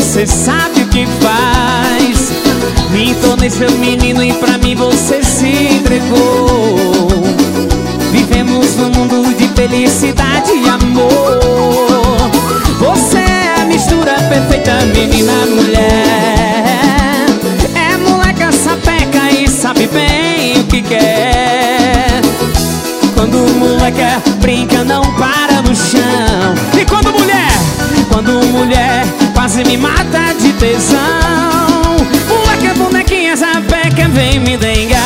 você sabe o que faz. Me tornei seu menino e pra mim você se entregou. Vivemos num mundo de felicidade e amor. Você é a mistura perfeita, menina, mulher. É moleca, sapeca e sabe bem o que quer. Quando moleca brinca não para no chão. E quando mulher quase me mata de tesão. Moleca, bonequinha, sapeca, vem me dengar.